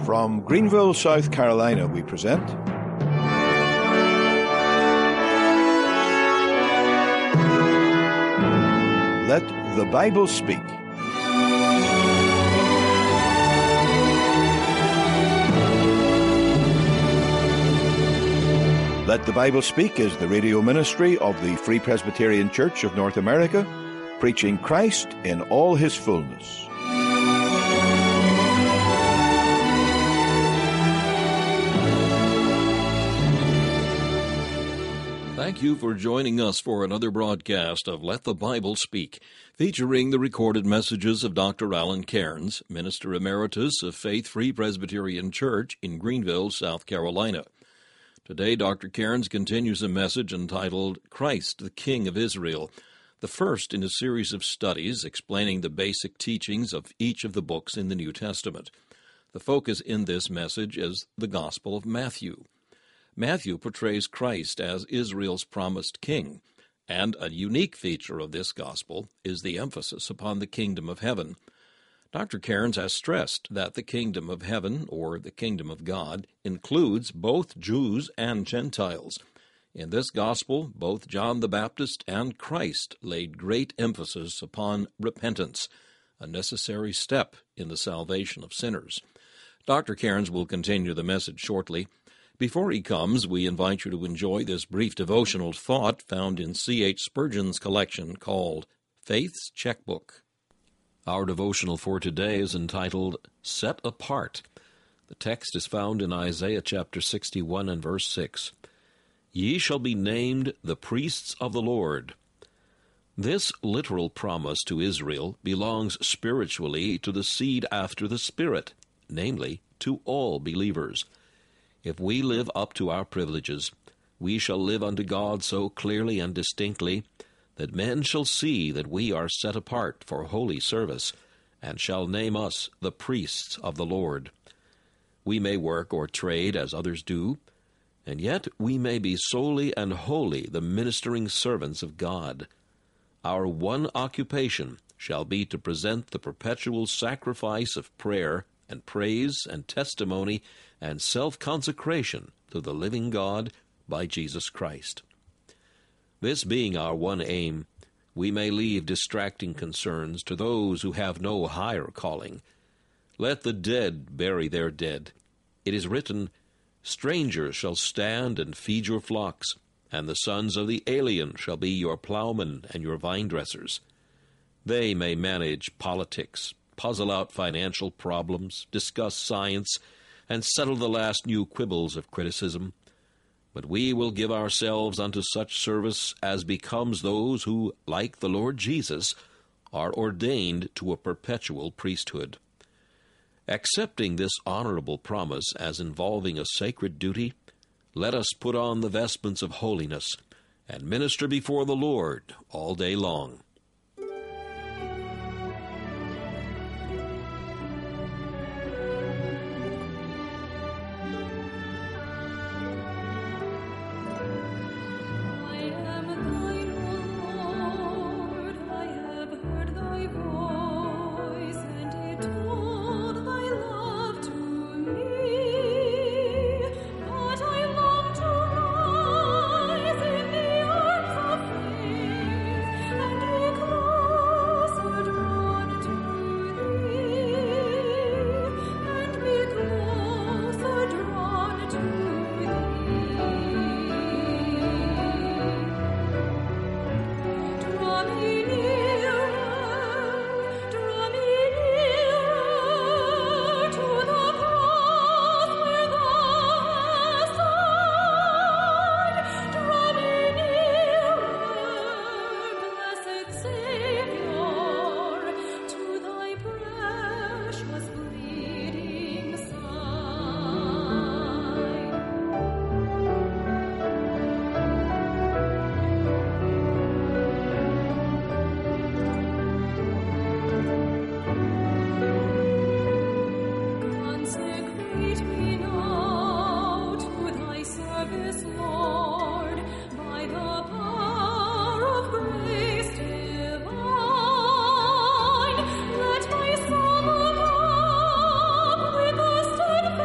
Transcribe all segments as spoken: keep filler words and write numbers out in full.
From Greenville, South Carolina, we present Let the Bible Speak. Let the Bible Speak is the radio ministry of the Free Presbyterian Church of North America, preaching Christ in all his fullness. Thank you for joining us for another broadcast of Let the Bible Speak, featuring the recorded messages of Doctor Alan Cairns, Minister Emeritus of Faith Free Presbyterian Church in Greenville, South Carolina. Today, Doctor Cairns continues a message entitled Christ, the King of Israel, the first in a series of studies explaining the basic teachings of each of the books in the New Testament. The focus in this message is the Gospel of Matthew. Matthew portrays Christ as Israel's promised king, and a unique feature of this gospel is the emphasis upon the kingdom of heaven. Doctor Cairns has stressed that the kingdom of heaven, or the kingdom of God, includes both Jews and Gentiles. In this gospel, both John the Baptist and Christ laid great emphasis upon repentance, a necessary step in the salvation of sinners. Doctor Cairns will continue the message shortly. Before he comes, we invite you to enjoy this brief devotional thought found in C H Spurgeon's collection called Faith's Checkbook. Our devotional for today is entitled, Set Apart. The text is found in Isaiah chapter sixty-one and verse six. Ye shall be named the priests of the Lord. This literal promise to Israel belongs spiritually to the seed after the Spirit, namely, to all believers. If we live up to our privileges, we shall live unto God so clearly and distinctly that men shall see that we are set apart for holy service, and shall name us the priests of the Lord. We may work or trade as others do, and yet we may be solely and wholly the ministering servants of God. Our one occupation shall be to present the perpetual sacrifice of prayer and praise and testimony and self-consecration to the living God by Jesus Christ. This being our one aim, we may leave distracting concerns to those who have no higher calling. Let the dead bury their dead. It is written, Strangers shall stand and feed your flocks, and the sons of the alien shall be your plowmen and your vine-dressers. They may manage politics, puzzle out financial problems, discuss science, and settle the last new quibbles of criticism. But we will give ourselves unto such service as becomes those who, like the Lord Jesus, are ordained to a perpetual priesthood. Accepting this honorable promise as involving a sacred duty, let us put on the vestments of holiness and minister before the Lord all day long. Let my soul above with the steadfast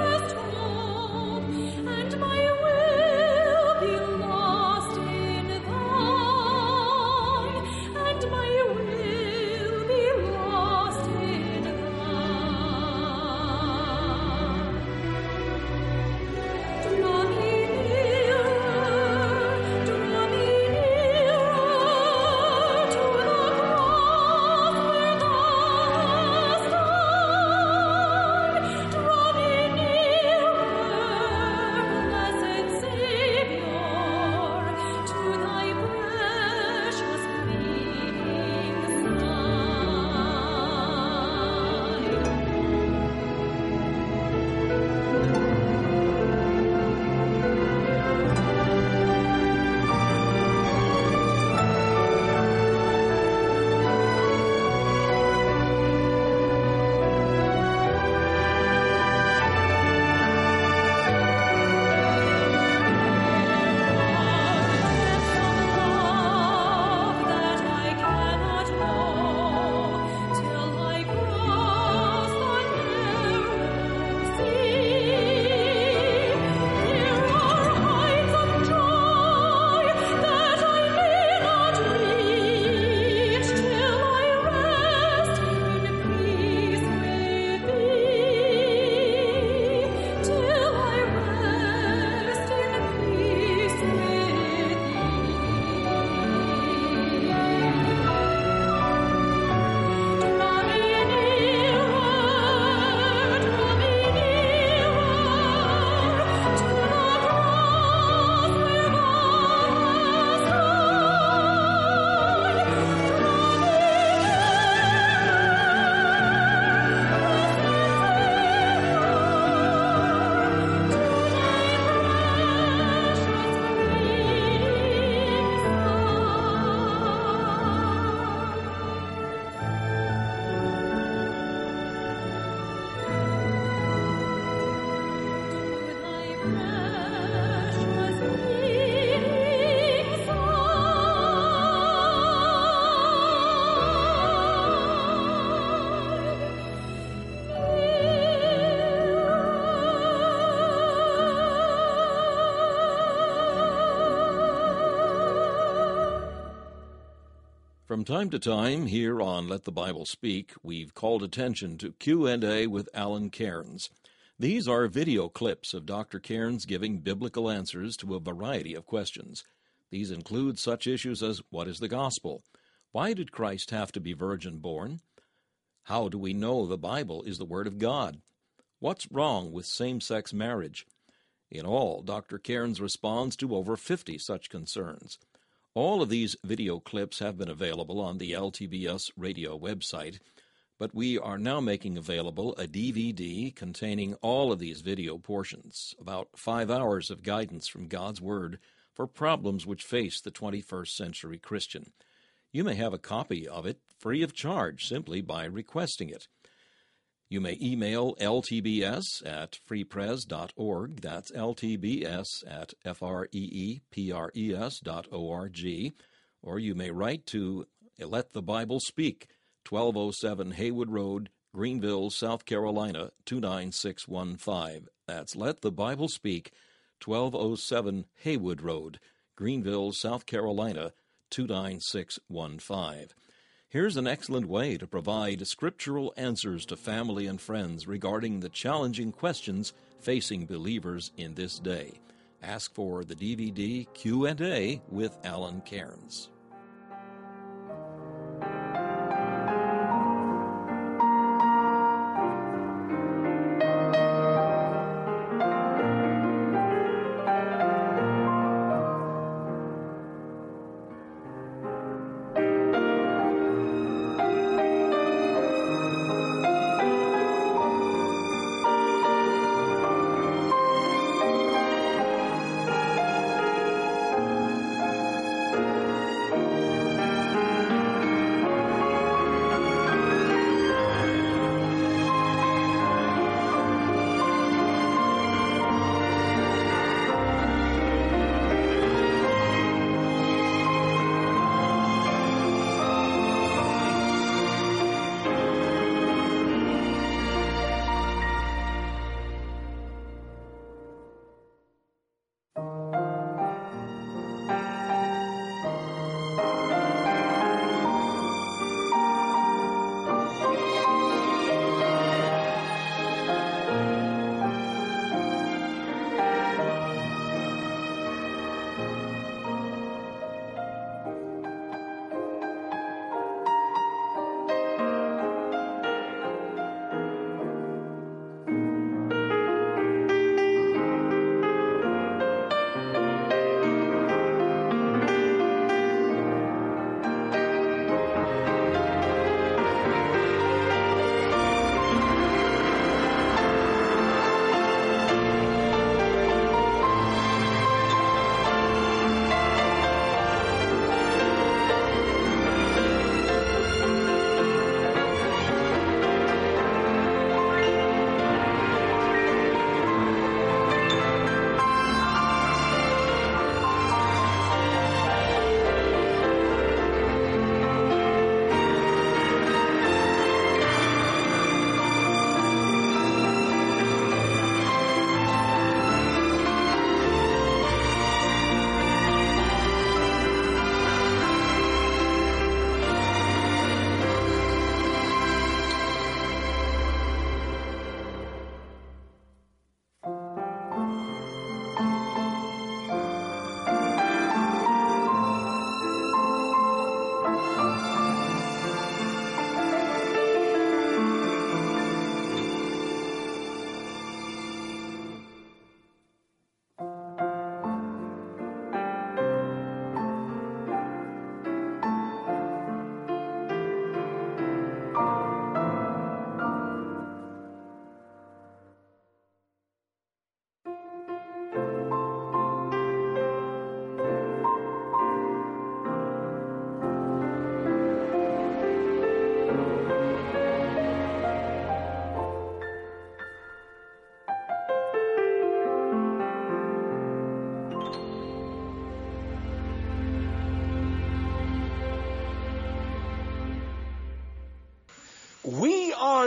From time to time, here on Let the Bible Speak, we've called attention to Q and A with Alan Cairns. These are video clips of Doctor Cairns giving biblical answers to a variety of questions. These include such issues as, what is the gospel? Why did Christ have to be virgin-born? How do we know the Bible is the Word of God? What's wrong with same-sex marriage? In all, Doctor Cairns responds to over fifty such concerns. All of these video clips have been available on the L T B S radio website, but we are now making available a D V D containing all of these video portions, about five hours of guidance from God's Word for problems which face the twenty-first century Christian. You may have a copy of it free of charge simply by requesting it. You may email L T B S at freepres dot org, that's L T B S at F R E E P R E S dot O R G, or you may write to Let the Bible Speak, twelve oh seven Haywood Road, Greenville, South Carolina, two nine six one five. That's Let the Bible Speak, twelve oh seven Haywood Road, Greenville, South Carolina, two nine six one five. Here's an excellent way to provide scriptural answers to family and friends regarding the challenging questions facing believers in this day. Ask for the D V D Q and A with Alan Cairns.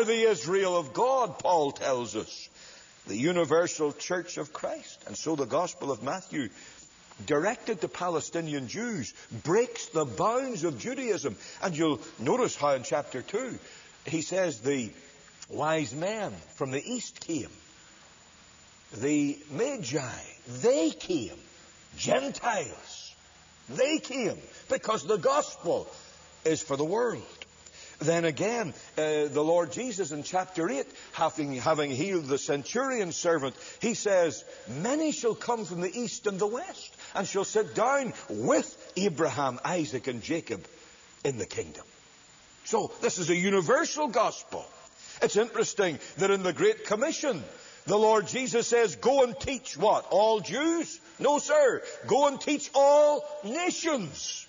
are the Israel of God, Paul tells us. The universal church of Christ. And so the Gospel of Matthew, directed to Palestinian Jews, breaks the bounds of Judaism. And you'll notice how in chapter two, he says the wise men from the east came. The Magi, they came. Gentiles, they came. Because the gospel is for the world. Then again, uh, the Lord Jesus in chapter eight, having, having healed the centurion's servant, he says, many shall come from the east and the west, and shall sit down with Abraham, Isaac, and Jacob in the kingdom. So, this is a universal gospel. It's interesting that in the Great Commission, the Lord Jesus says, go and teach what? All Jews? No, sir. Go and teach all nations.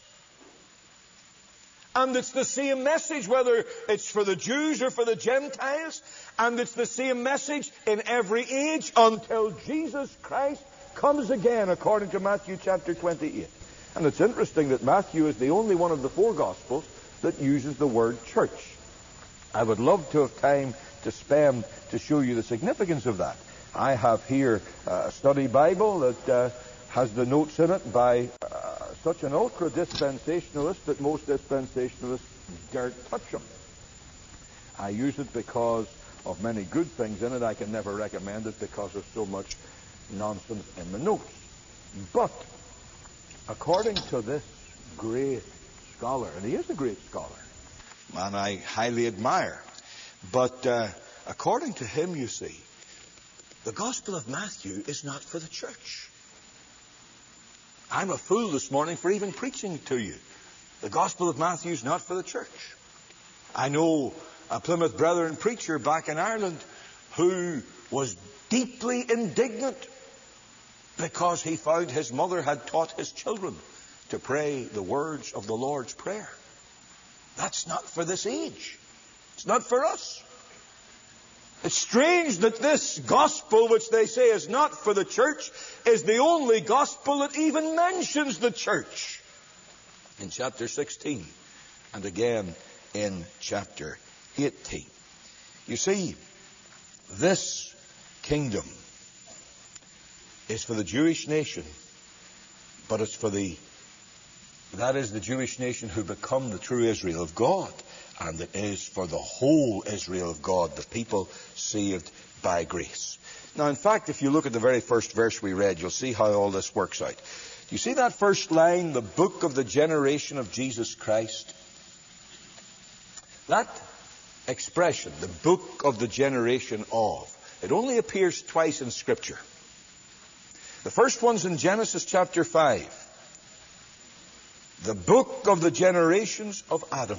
And it's the same message, whether it's for the Jews or for the Gentiles. And it's the same message in every age until Jesus Christ comes again, according to Matthew chapter twenty-eight. And it's interesting that Matthew is the only one of the four Gospels that uses the word church. I would love to have time to spend to show you the significance of that. I have here a study Bible that uh, has the notes in it by uh, such an ultra-dispensationalist that most dispensationalists daren't touch them. I use it because of many good things in it. I can never recommend it because of so much nonsense in the notes. But according to this great scholar, and he is a great scholar, and I highly admire, but uh, according to him, you see, the Gospel of Matthew is not for the church. I'm a fool this morning for even preaching to you. The Gospel of Matthew is not for the church. I know a Plymouth Brethren preacher back in Ireland who was deeply indignant because he found his mother had taught his children to pray the words of the Lord's Prayer. That's not for this age. It's not for us. It's strange that this gospel, which they say is not for the church, is the only gospel that even mentions the church. In chapter sixteen, and again in chapter eighteen. You see, this kingdom is for the Jewish nation, but it's for the, that is the Jewish nation who become the true Israel of God. And it is for the whole Israel of God, the people saved by grace. Now, in fact, if you look at the very first verse we read, you'll see how all this works out. Do you see that first line, the book of the generation of Jesus Christ? That expression, the book of the generation of, it only appears twice in Scripture. The first one's in Genesis chapter five. The book of the generations of Adam.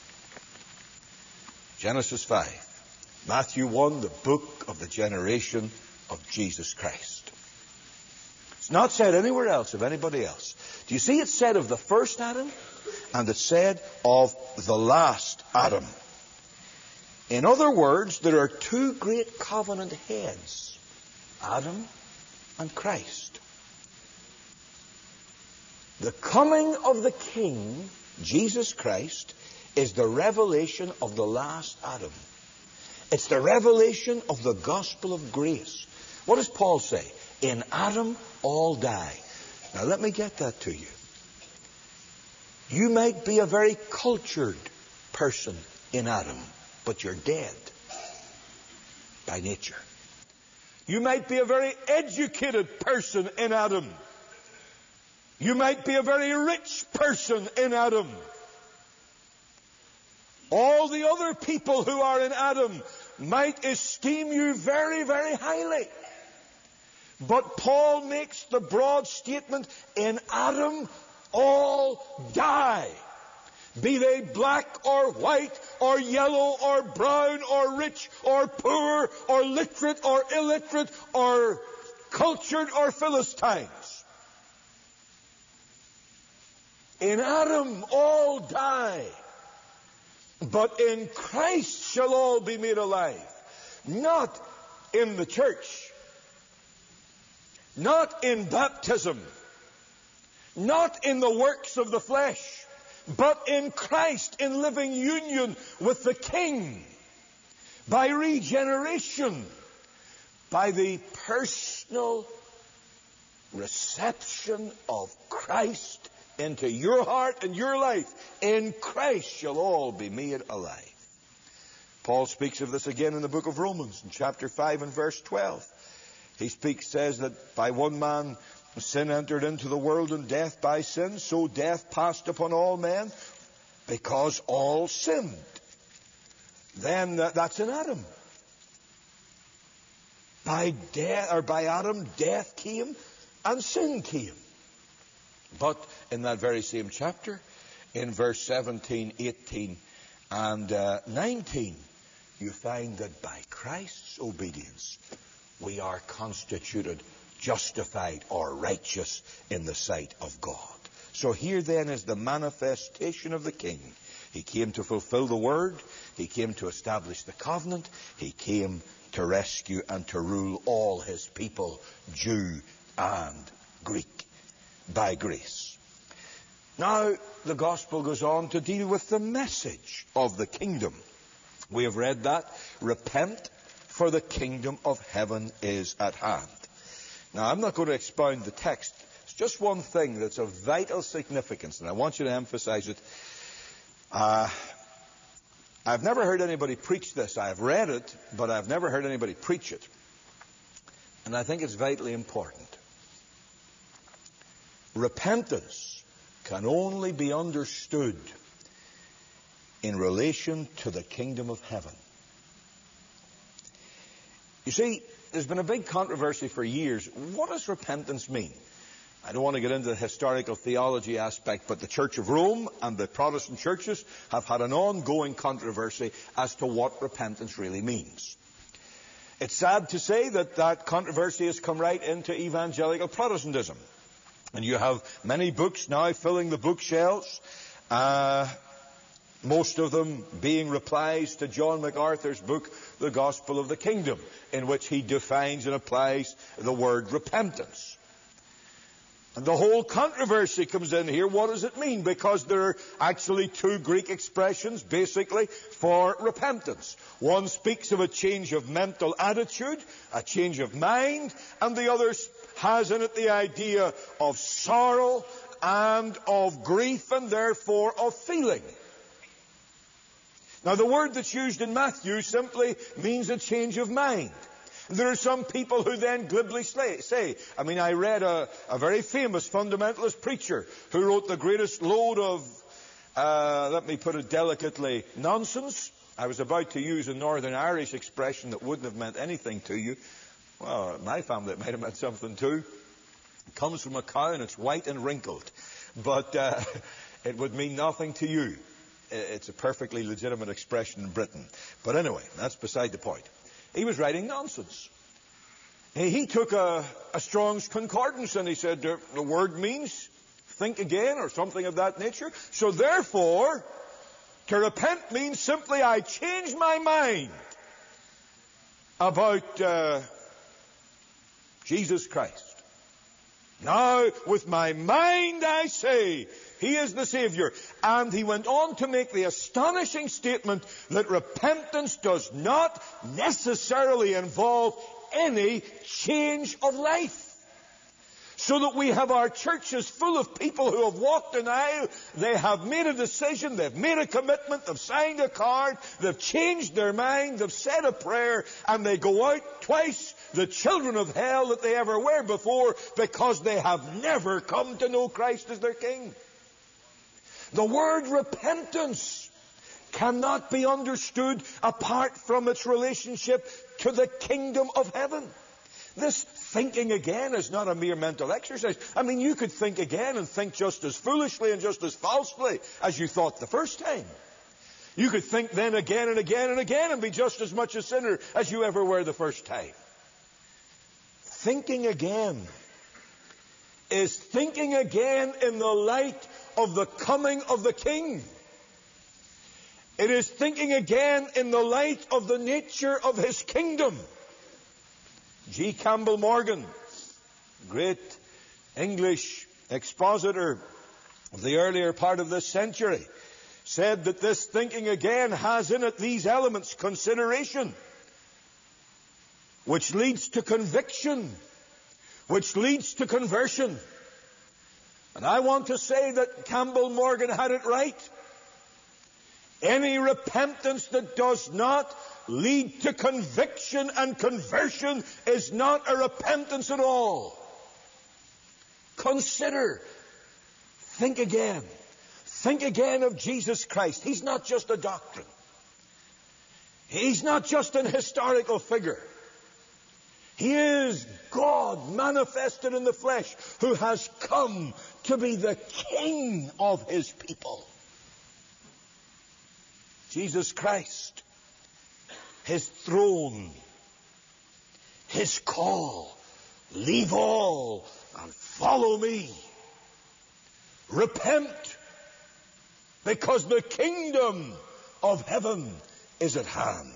Genesis five. Matthew one, the book of the generation of Jesus Christ. It's not said anywhere else of anybody else. Do you see it's said of the first Adam? And it's said of the last Adam. In other words, there are two great covenant heads, Adam and Christ. The coming of the King, Jesus Christ, is the revelation of the last Adam. It's the revelation of the gospel of grace. What does Paul say? In Adam all die. Now let me get that to you. You might be a very cultured person in Adam, but you're dead by nature. You might be a very educated person in Adam. You might be a very rich person in Adam. All the other people who are in Adam might esteem you very, very highly. But Paul makes the broad statement, in Adam all die. Be they black or white or yellow or brown or rich or poor or literate or illiterate or cultured or Philistines. In Adam all die. But in Christ shall all be made alive. Not in the church. Not in baptism. Not in the works of the flesh. But in Christ, in living union with the King. by regeneration, by the personal reception of Christ into your heart and your life. In Christ shall all be made alive. Paul speaks of this again in the book of Romans, in chapter five and verse twelve. He speaks, says that by one man sin entered into the world, and death by sin, so death passed upon all men, because all sinned. Then that, that's in Adam. By death, or by Adam, death came and sin came. But in that very same chapter, in verse seventeen, eighteen, and uh, nineteen, you find that by Christ's obedience, we are constituted justified or righteous in the sight of God. So here then is the manifestation of the King. He came to fulfill the word. He came to establish the covenant. He came to rescue and to rule all his people, Jew and Greek, by grace. Now, the gospel goes on to deal with the message of the kingdom. We have read that. Repent, for the kingdom of heaven is at hand. Now, I'm not going to expound the text. It's just one thing that's of vital significance, and I want you to emphasize it. Uh, I've never heard anybody preach this. I've read it, but I've never heard anybody preach it. And I think it's vitally important. Repentance can only be understood in relation to the kingdom of heaven. You see, there's been a big controversy for years. What does repentance mean? I don't want to get into the historical theology aspect, but the Church of Rome and the Protestant churches have had an ongoing controversy as to what repentance really means. It's sad to say that that controversy has come right into evangelical Protestantism. And you have many books now filling the bookshelves, uh, most of them being replies to John MacArthur's book, The Gospel of the Kingdom, in which he defines and applies the word repentance. And the whole controversy comes in here. What does it mean? Because there are actually two Greek expressions, basically, for repentance. One speaks of a change of mental attitude, a change of mind, and the other has in it the idea of sorrow and of grief, and therefore of feeling. Now, the word that's used in Matthew simply means a change of mind. There are some people who then glibly say, I mean, I read a, a very famous fundamentalist preacher who wrote the greatest load of, uh, let me put it delicately, nonsense. I was about to use a Northern Irish expression that wouldn't have meant anything to you. Well, my family, it might have meant something too. It comes from a cow and it's white and wrinkled. But uh, it would mean nothing to you. It's a perfectly legitimate expression in Britain. But anyway, that's beside the point. He was writing nonsense. He took a, a Strong's Concordance and he said the, the word means think again or something of that nature. So therefore, to repent means simply I change my mind about uh, Jesus Christ. Now, with my mind I say, He is the Savior. And he went on to make the astonishing statement that repentance does not necessarily involve any change of life. So that we have our churches full of people who have walked an aisle, they have made a decision, they've made a commitment, they've signed a card, they've changed their mind, they've said a prayer, and they go out twice the children of hell that they ever were before, because they have never come to know Christ as their King. The word repentance cannot be understood apart from its relationship to the kingdom of heaven. This thinking again is not a mere mental exercise. I mean, you could think again and think just as foolishly and just as falsely as you thought the first time. You could think then again and again and again and be just as much a sinner as you ever were the first time. Thinking again is thinking again in the light of the coming of the King. It is thinking again in the light of the nature of His kingdom. G. Campbell Morgan, great English expositor of the earlier part of this century, said that this thinking again has in it these elements: consideration, which leads to conviction, which leads to conversion. And I want to say that Campbell Morgan had it right. Any repentance that does not lead to conviction and conversion is not a repentance at all. Consider. Think again. Think again of Jesus Christ. He's not just a doctrine. He's not just an historical figure. He is God manifested in the flesh, who has come to be the King of His people. Jesus Christ, His throne, His call: leave all and follow me. Repent, because the kingdom of heaven is at hand.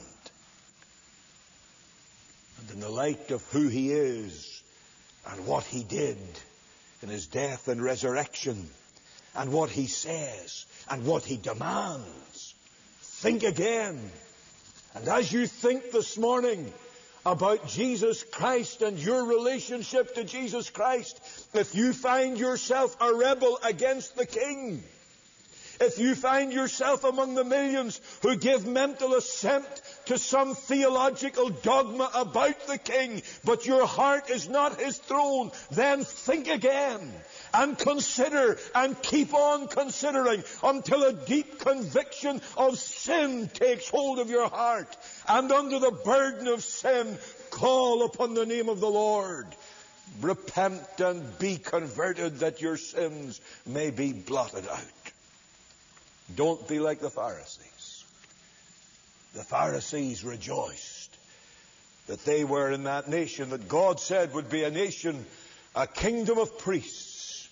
And in the light of who He is and what He did in His death and resurrection, and what He says and what He demands, think again. And as you think this morning about Jesus Christ and your relationship to Jesus Christ, if you find yourself a rebel against the King, if you find yourself among the millions who give mental assent to some theological dogma about the King, but your heart is not His throne, then think again and consider and keep on considering until a deep conviction of sin takes hold of your heart. And under the burden of sin, call upon the name of the Lord. Repent and be converted, that your sins may be blotted out. Don't be like the Pharisees. The Pharisees rejoiced that they were in that nation that God said would be a nation, a kingdom of priests.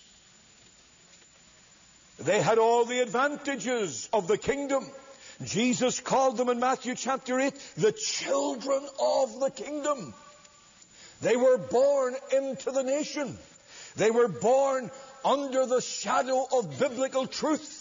They had all the advantages of the kingdom. Jesus called them in Matthew chapter eight the children of the kingdom. They were born into the nation. They were born under the shadow of biblical truth.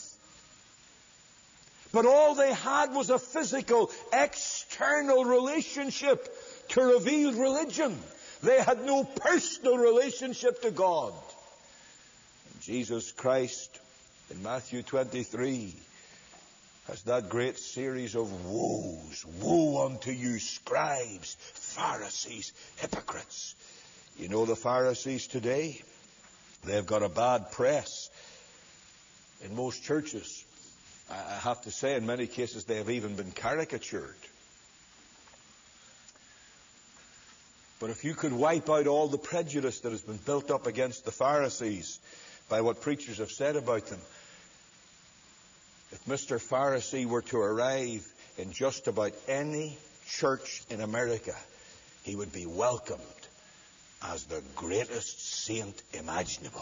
But all they had was a physical, external relationship to revealed religion. They had no personal relationship to God. And Jesus Christ, in Matthew twenty-three, has that great series of woes. Woe unto you, scribes, Pharisees, hypocrites. You know the Pharisees today? They've got a bad press in most churches. I have to say, in many cases, they have even been caricatured. But if you could wipe out all the prejudice that has been built up against the Pharisees by what preachers have said about them, if Mister Pharisee were to arrive in just about any church in America, he would be welcomed as the greatest saint imaginable.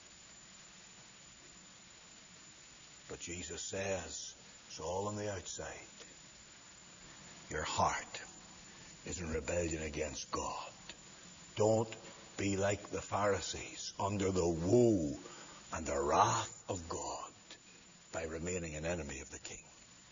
But Jesus says, it's all on the outside. Your heart is in rebellion against God. Don't be like the Pharisees under the woe and the wrath of God by remaining an enemy of the King.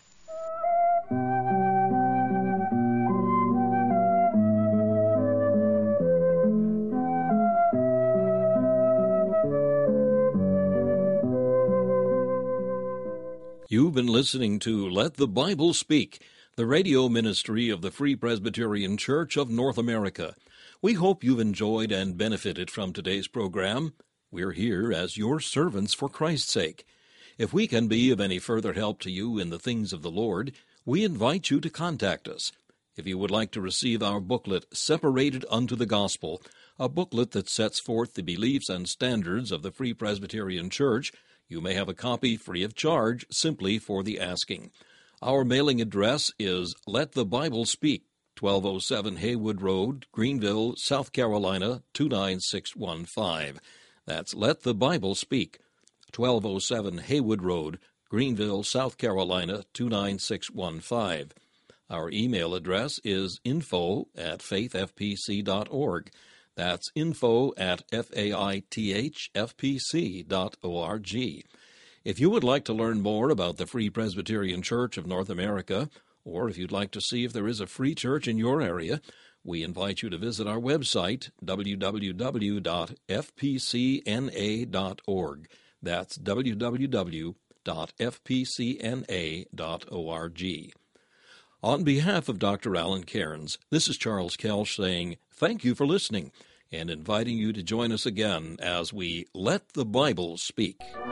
You've been listening to Let the Bible Speak, the radio ministry of the Free Presbyterian Church of North America. We hope you've enjoyed and benefited from today's program. We're here as your servants for Christ's sake. If we can be of any further help to you in the things of the Lord, we invite you to contact us. If you would like to receive our booklet, Separated Unto the Gospel, a booklet that sets forth the beliefs and standards of the Free Presbyterian Church, you may have a copy free of charge simply for the asking. Our mailing address is Let the Bible Speak, twelve oh seven Haywood Road, Greenville, South Carolina, two nine six one five. That's Let the Bible Speak, twelve oh seven Haywood Road, Greenville, South Carolina, two nine six one five. Our email address is info at faith f p c dot org. That's info at faithfpc dot org. If you would like to learn more about the Free Presbyterian Church of North America, or if you'd like to see if there is a free church in your area, we invite you to visit our website, w w w dot f p c n a dot org. That's w w w dot f p c n a dot org. On behalf of Doctor Alan Cairns, this is Charles Kelsch saying thank you for listening and inviting you to join us again as we Let the Bible Speak.